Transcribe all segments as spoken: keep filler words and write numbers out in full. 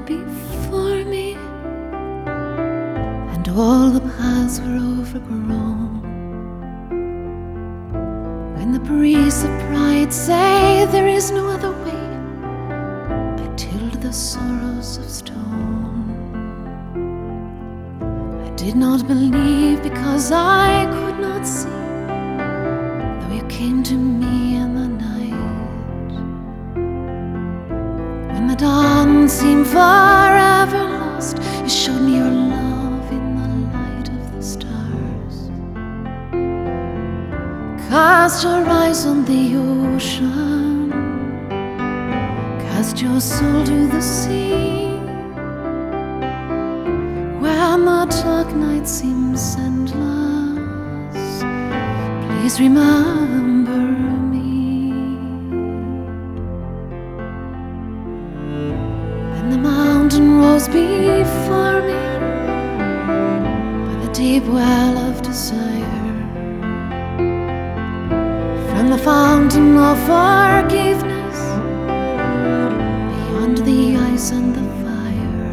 before me, and all the paths were overgrown. When the priests of pride say there is no other way, I tilled the sorrows of stone. I did not believe because I could not see, though you came to me in the night. When the dawn seemed forever lost, you showed me your love in the light of the stars. Cast your eyes on the ocean, cast your soul to the sea. When the dark night seems endless, please remember me. When the mountain rose before me by the deep well of desire, from the fountain of forgiveness, beyond the ice and the fire,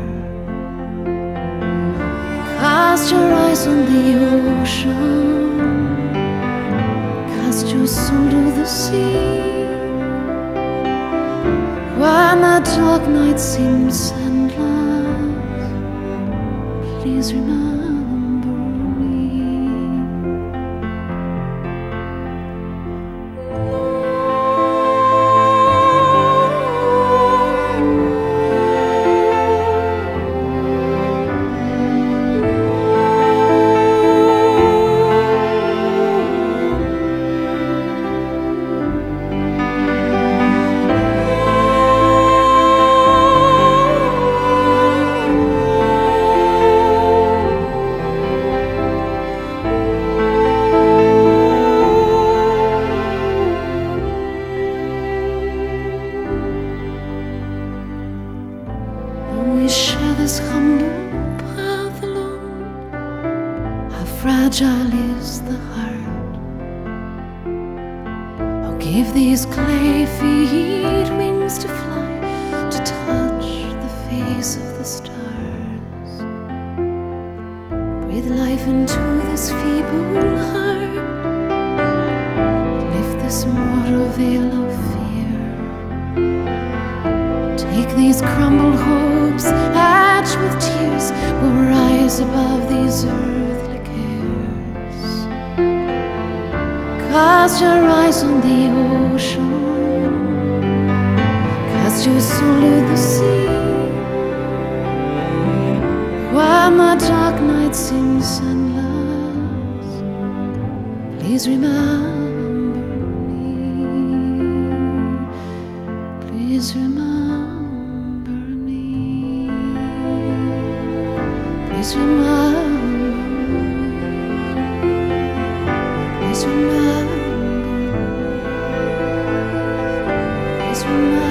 cast your eyes on the ocean, cast your soul to the sea. When the dark night seems endless, please remember me. We share this humble path alone. How fragile is the heart! Oh, give these clay feet wings to fly, to touch the face of the stars. Breathe life into this feeble heart, lift this mortal veil of fear. Take these crumbled hopes, etched with tears, will rise above these earthly cares. Cast your eyes on the ocean, cast your soul to the sea. When the dark night seems endless, please remember me. Please remember. Please remember, please remember, please remember.